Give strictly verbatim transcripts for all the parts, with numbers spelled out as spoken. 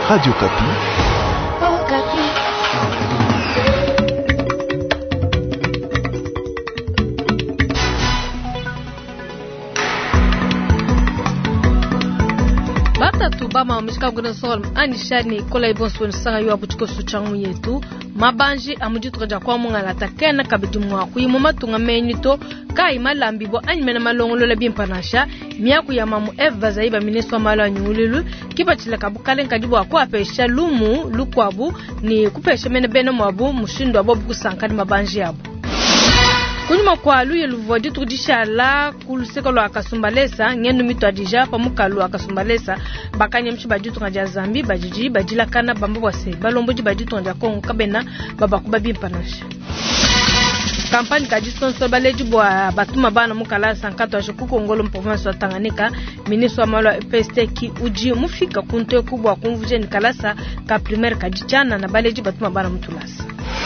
Radio Kapi. Oh, Kapi. Bata tubama mishika kuna sol anishani kola ibonswe sanga yo abuchiko suchangu yetu mabanji amujitu kaja kwa munga latakena kabidi mwa kuyimu matunga menyito kai malambi bo anyimena malongolo la bimpanasha miaku ya mamu eva zaiba miniswa malo anyululu kibachila kabukale nkajibu akwa pesha lumu lukwabu ni kupesha mene beno mwabu mushindo abo bukusankani mabanji yabo kunyuma kwa luye luvodi tukudishala kuluseka lo akasumbalesa ngenu mito adija pamukalu akasumbalesa bakanye mchiba jitu ngaja Zambi bajiji bajila kana bambo wase balomboji bajitu ngaja Kongo kabena babakuba bimpanasha kampani kaji sponsor baleji bwa batuma bana mukala sankato ashukuko ngolo province wa Tanganyika ministre wa malo P S T ki uji mufika kunto kubwa kumvuje nikalasa ka primaire kaji chana na baleji batuma bana mutulasa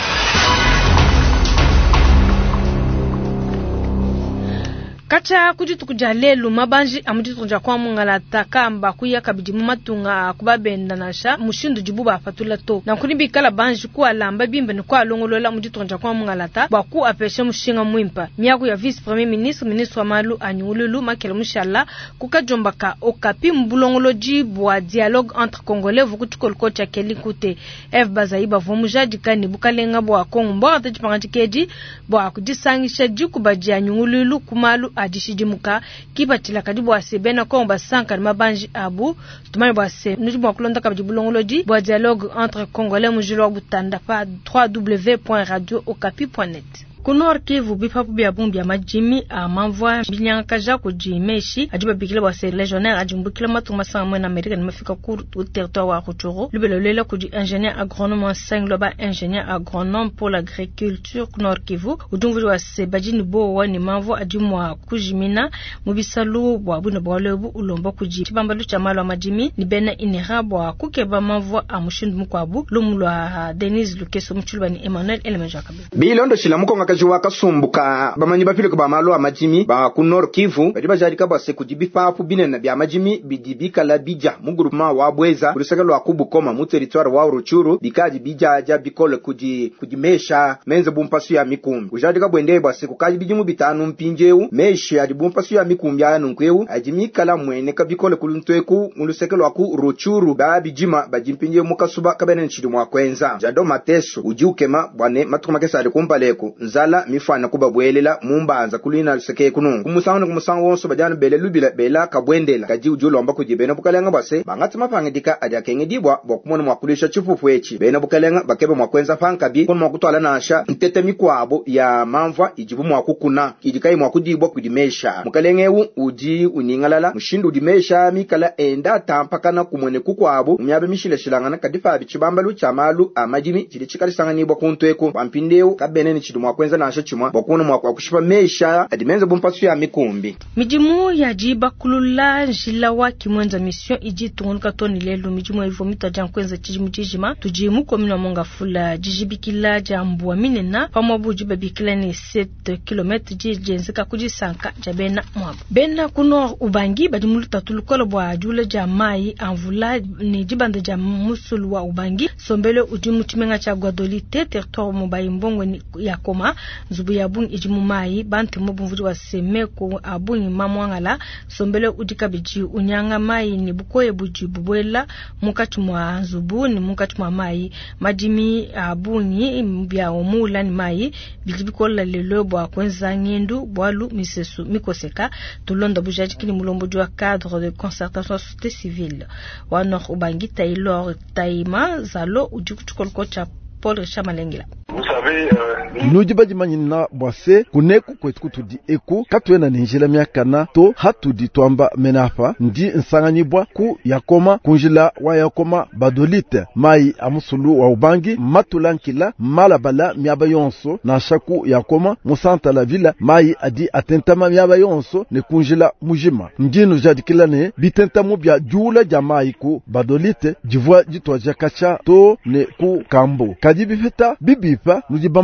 kacha kujitu kujalelu mabanji amujitu nja kwa mungala takamba kuya kabidi matunga kubabenda nasha mushindu jibuba fatula to na kunibi kala banji kwa lamba bimbe ni kwa longolola mujitu nja kwa mungala ta baku apeshe mushinga mwimpa miaku ya vice premier ministre ministre wa malu anyululu makele mushala kukajomba ka okapi mbulongoloji bwa dialogue entre congolais vukutukol kocha kelikute f bazaiba vomujaji kani bukalenga bwa Kongo bwa tajipangantikeji bwa kujisangisha jikubaji anyululu kumalu ajishijimuka kibatila kadibu asebena ko basanka mabanji abu tumani bwase nujibwa kulonda kabidi bulongoloji bwa dialogue entre congolais mujilo butanda pa w w w point radio okapi point net Kunor Kivu bipapu bya bumbi ya majimi a manvwa binyanga kaja kujimeshi ajiba bikile wa se legionnaire ajimbukile matuma sa mwana Amerika ni mafika ku territoire wa Rutshuru lubelo lela kuji ingénieur agronome cinq loba ingénieur agronome pour l'agriculture Kunor Kivu udumvuri wa se bajini bo wani manvwa ajimwa kujimina mubisalu bwa buna bwalebu ulomba kuji tibambalu cha malo majimi ni bena inirabwa kukeba manvwa amushindu mukwabu lumulwa Denise Lukeso mchulubani Emmanuel Elemejakabe bilondo shilamuko kajiwa kasumbuka bamanyi bapile ko bamalo amajimi ba ku Nord Kivu badi bajari ka base kujibifafu binene bya amajimi bidibika la bija mu groupement wa Bweza kurusaka lwa kubukoma mu territoire wa Rutshuru bikaji bijaja bikole kuji kujimesha menze bumpasu ya mikumbi ujadi ka bwende base kukaji bijimu bitanu mpinjeu meshi adi bumpasu ya mikumbi ya nunkweu ajimikala mwene ka bikole kuluntweku mulusaka lwa ku Rutshuru ba bijima bajimpinjeu mukasuba kabene nchidi mwa kwenza jado mateso ujiukema bwane matukuma kesa ali kumpaleko zala mifana kubabwelela mumbanza kulina luseke kunungu kumusango kumusango wonso bajana bele lubila bela kabwendela kaji ujulomba kujibena bukalenga base bangati mapangedika adia kengedibwa bokumona mwakulisha chifufu echi bena bukalenga bakebe mwakwenza pankabi kono mwakutwala nasha ntete mikwabo ya manvwa ijibu mwakukuna ijikai mwakudibwa kudimesha mukalengewu uji uningalala mushindu udimesha mikala enda tampakana kumwene kukwabo umyabe mishile shilangana kadifa bichibambalu chamalu amajimi chili chikalisanganibwa kuntweko pampindeu kabene ni chidumwa kwenza nasha chimwa bakuna mwa kwa kushipa mesha adimenza bumpasu ya mikumbi mijimu ya jiba kulula njila wa kimwenza mission iji tungunuka toni lelu mijimu hivyo mito jankwenza chijimu chijima tujimu kwa minu monga fula jijibikila jambuwa minena pamobu jibabikila ni sept kilomètres jijenzika kujisanka jabena mwabu bena kuno ubangi badimulu tatulukolo bwa jule jamai anvula ni jibanda jamusulu wa ubangi sombele ujimu chimenga cha Guadolite territoire mubayi mbongo ni ya koma zubu ya bungi ijimumai bantu mubumvuri wa semeko abungi mamwangala sombele udikabiji unyanga mai ni bukoye buji bubwela mukati mwa zubu ni mukati mwa mai majimi abungi mbya omula ni mai bijibikola lelo bwa kwenza ngendu bwalu misesu mikoseka tulonda bujaji kini mulombo jwa cadre de concertation société civile wano ubangi taylor taima zalo ujikutukolko cha Paul Richard Malengela. Vous savez euh... nujibaji manyina bwase kuneku kwetu tudi eku katwena ninjila myakana to hatudi twamba menafa ndi nsanganyibwa ku yakoma kunjila wa yakoma badolite mai amusulu wa ubangi matulankila malabala myaba yonso na shaku yakoma musanta la villa mai adi atentama myaba yonso ne kunjila mujima ndinu jadikila ne bitentamu bya jula jamai ku badolite jivwa jitwa jakacha to ne ku kambo kajibi feta bibifa nujibamanya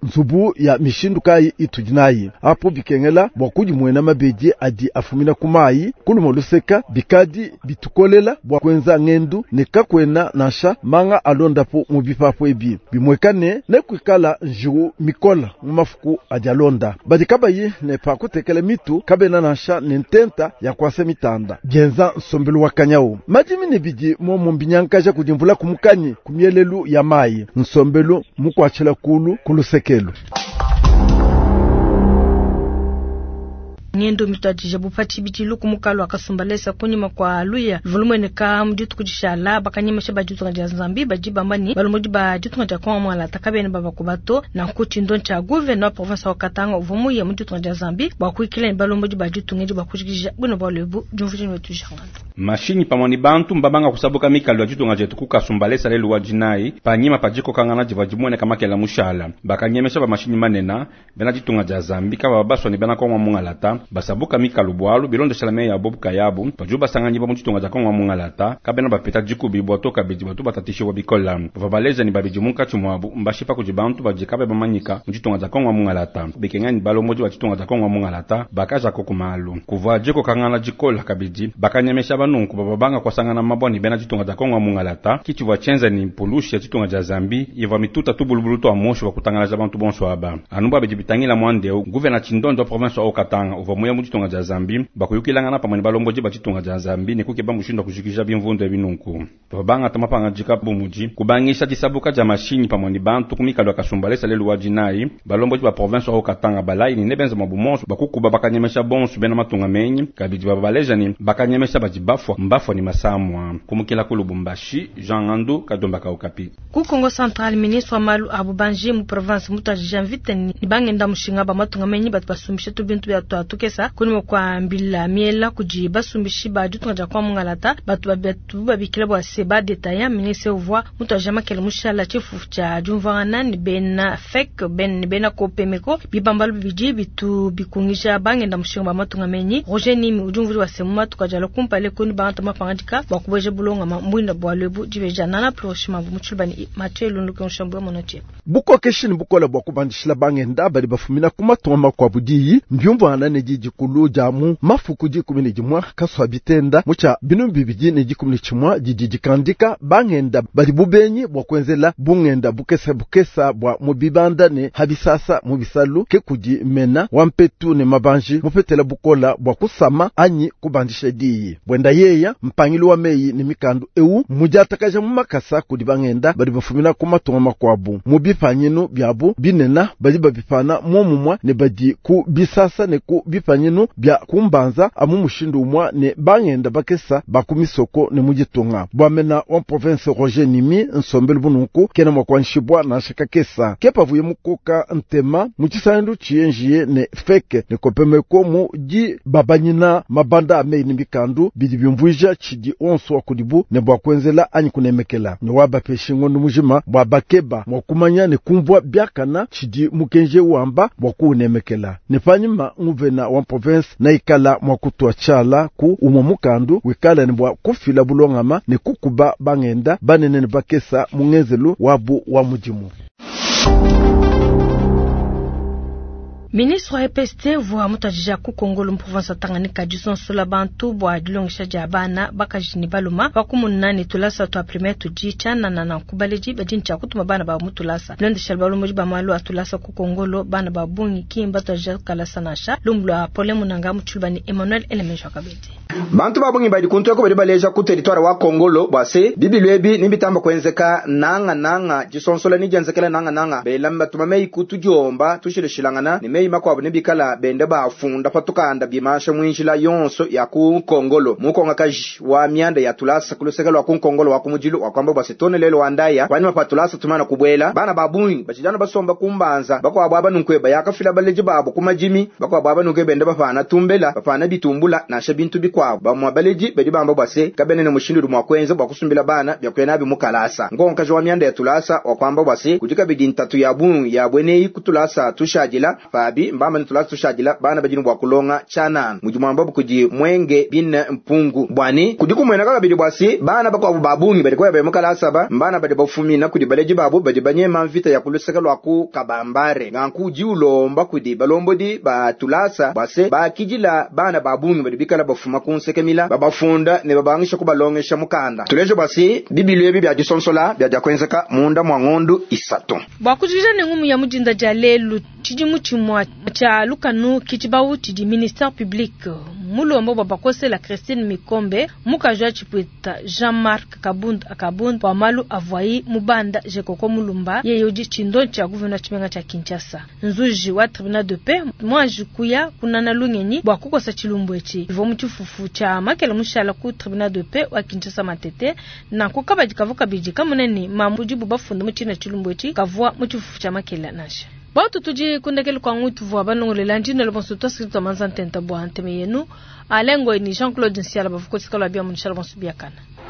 nzubu ya mishindu kai itujinayi apo bikengela bwakuji mwena mabeji adi afumina kumayi kuluma luseka bikadi bitukolela bwakwenza ngendu nekakwena nasha manga alondapo mubipapo ebi bimwekane nekwikala njiru mikola mumafuku ajalonda badikabayi ne pakutekele mitu kabena nasha nententa ya kwase mitanda genza nsombelu wakanyao majimi nebiji momo mbinyankaja kujimvula kumukanyi kumyelelu ya mayi nsombelu mukwachela kulu kulusekelu ngendo mitatu bupati bijilu kumukalo akasumbalesa kunyima kwa luya volumene ka mjitu kujishala bakanyemesha bajitu ngja Zambi bajiba mbani balumudi bajitu ngja kwa mwala takabene baba kubato na kuti ndoncha gouverneur province wa Katanga uvumu ya mjitu ngja Zambi bakwikile balumudi bajitu ngeji bakujija buno balebu jumvini wetu jangana mashini pamoni bantu mbabanga kusabuka mikalo ya jitu ngja tukuka sumbalesa lelu wajinai panyima pajiko kangana jivajimwene kama kela mushala bakanyemesha ba mashini manena bena jitu ngja Zambi kaba babaswa ni bena kwa mwangalata basabuka mikalu bwalu bilondo shalame ya bobu kayabu pajuba sanganyi ba muchitonga za konwa mungalata kabena bapeta jiku biboto kabiji batu batatishi wa bikola vabaleza ni babiji munka chumwabu mbashipa kujibantu bajikabe bamanyika muchitonga za konwa mungalata bikengani balo moji wa chitonga za konwa mungalata bakaja kokumalu kuva jiko kangana jikola kabiji bakanyemesha banunku babanga kwa sangana maboni bena chitonga za konwa mungalata kichi wa chenza ni mpulushi ya chitonga za Zambi iva mituta tubulubulu to amosho wa kutangana za bantu bonso aba anumba bejibitangila mwandeo guvena chindondo province wa Katanga uva moya muchitonga za Zambi bakuyukilangana pamwe balomboji bachitonga za Zambi ne kuke bamushinda kujikija bimvundo ebinunku babanga tamapanga jika bumuji kubangisha disabuka ja mashini pamwe bantu kumikalo akasumbalesa lelu wajinai balomboji ba province wa Katanga balai ni nebenza mabumonso bakukuba bakanyemesha bonso bena matunga menyi kabiji babaleja ni bakanyemesha bajibafwa mbafwa ni masamwa kumukila kulubumbashi Jean Andu kadomba ka okapi ku Kongo Central ministre Malu Abubanji mu province mutaji Janvite ni bangenda mushinga ba matunga menyi batbasumisha tubintu bya twatukesa kunimo kwa mbila miela kujiba sumbishi bajitu ngaja kwa mungalata batu babatu babikira bwa seba detaya ministre ovwa mutajama kele mushala chifu cha jumvana ni bena fek ben ni bena kopemeko bibambalu biji bitu bikungisha bangenda mushinga ba matunga menyi Roger Nimi ujumvuri wa semuma tukajala kumpale kuni bangata mapangandika bakubeje bulonga mbwinda bwa lebu jibeja nana prochima muchulbani matelu nduko nshambwe monache buko keshini bukola bwa kubandishila bangenda bali bafumina kumatoma kwa budiyi mbyumvana ne jiji kulu jamu mafuku jikumini jimwa kaswa bitenda mucha binu bibiji ne jikumini chimwa jiji kandika bangenda bali bubenyi bwa kwenzela bungenda bukesa bukesa bwa mubibanda ne habisasa mubisalu ke kuji mena wampetu ne mabanji mupetela bukola bwa kusama anyi kubandisha diyi bwenda yeya mpangilo wa meyi ni mikandu ewu mujatakaja mumakasa kudi bangenda bali bafumina kumatoma makwabu mubipanyinu byabu binena bali babipana momumwa ne badi ku bisasa ne ku bipanyinu bya kumbanza amu mushindu umwa ne bangenda bakesa bakumisoko ne mujitonga bwamena wa province Roger Nimi nsombelu bununku kena mwakwanshibwa na shaka kesa kepa vuye mukoka ntema muchisandu chienjie ne feke ne kopemeko mu ji babanyina mabanda ame ni bikandu bidi byumvuja chidi onso wakudibu ne bwakwenzela anyi kunemekela ne waba peshingo numujima bwabakeba mwakumanya ne kumvwa byakana chidi mukenje wamba bwakunemekela ne panyima nguvena wa province na ikala mwakutwa chala ku umomukandu wikala ni bwa kufila bulongama ne kukuba bangenda banene ne bakesa mungenzelu wabu wa mujimu. Ministre wa E P S T vwa mutajija ku Kongo lu province Tanganyika jison sula bantu bwa dilongisha jabana bakajini baluma bakumunani tulasa to primaire tujicha na na kubaleji bajincha kutuma bana ba mutulasa londe shalbalu mujiba malu atulasa ku Kongo lo bana ba bungi kimba taja kala sanasha lumblo apole munanga mutulbani Emmanuel Elemenjo kabete bantu babungi badi kuntu ko badi baleja ku territoire wa Kongo lo bwase bibilwebi nimbitamba kwenzeka nanga nanga jison sula ni jenzekela nanga nanga belamba tumamei kutujomba tushile shilangana ni makwabo nebikala bende bafunda patukanda bimasha mwinjila yonso ya ku Kongolo mukonga kaji wa myanda ya tulasa kulusekelo wa ku Kongolo wa kumujilu wakwamba basitone lelo wandaya wanyuma patulasa tumana kubwela bana babuni bachijana basomba kumbanza bakwa baba nunkweba yakafila baleje babo kumajimi bakwa baba nunke bende bafana tumbela bafana bitumbula na shabintu bikwabo bamwa baleji beji bamba base kabene ne mushindu mwa kwenza bakusumbila bana byakwena bimukalasa ngonga kaji wa myanda ya tulasa wakwamba base kujika bidintatu ya bunu ya bwenei kutulasa tushajila fa babi mbamba ni tulatu shajila bana bajinu bwa kulonga chanan mujuma mbabu kuji mwenge bin mpungu bwani kudiku mwena kaka bidi bwasi bana bakwa babungi badi kwa be mukala saba mbana badi bafumi na kudi baleji babu badi banye mamvita ya kuluseka lwaku kabambare nganku jiulomba kudi balombo di ba tulasa base ba kijila bana babungi badi bikala bafuma kunsekemila babafunda ne babangisha kubalongesha mukanda tulejo basi bibiliye bibi ajisonsola bya jakwenzeka munda mwangondu isato bakujija ne ngumu ya mujinda jalelu chijimu chimwa cha lukanu kichibawu chiji ministère public mulombo babakose la Christine Mikombe mukajwa chipweta Jean-Marc Kabund Akabund wa malu avwai mubanda jekoko mulumba yeyoji chindo cha guverneur chimenga cha Kinshasa nzuji wa tribunal de paix mwa jukuya kunana lunyenyi bwa kukosa chilumbwechi ivo muchifufu cha makela mushala ku tribunal de paix wa Kinshasa matete na kukaba jikavuka bijika munene mamuji bubafunda muchina chilumbwechi kavwa muchifufu cha makela nasha Bautu tuji kundekele kwa ngutu vwa banongole lanjino lebonsu toskripto manzantenta bwa anteme yenu alengo ni Jean-Claude Nsiala bavuko tikalo abia munishala bonsu biakana.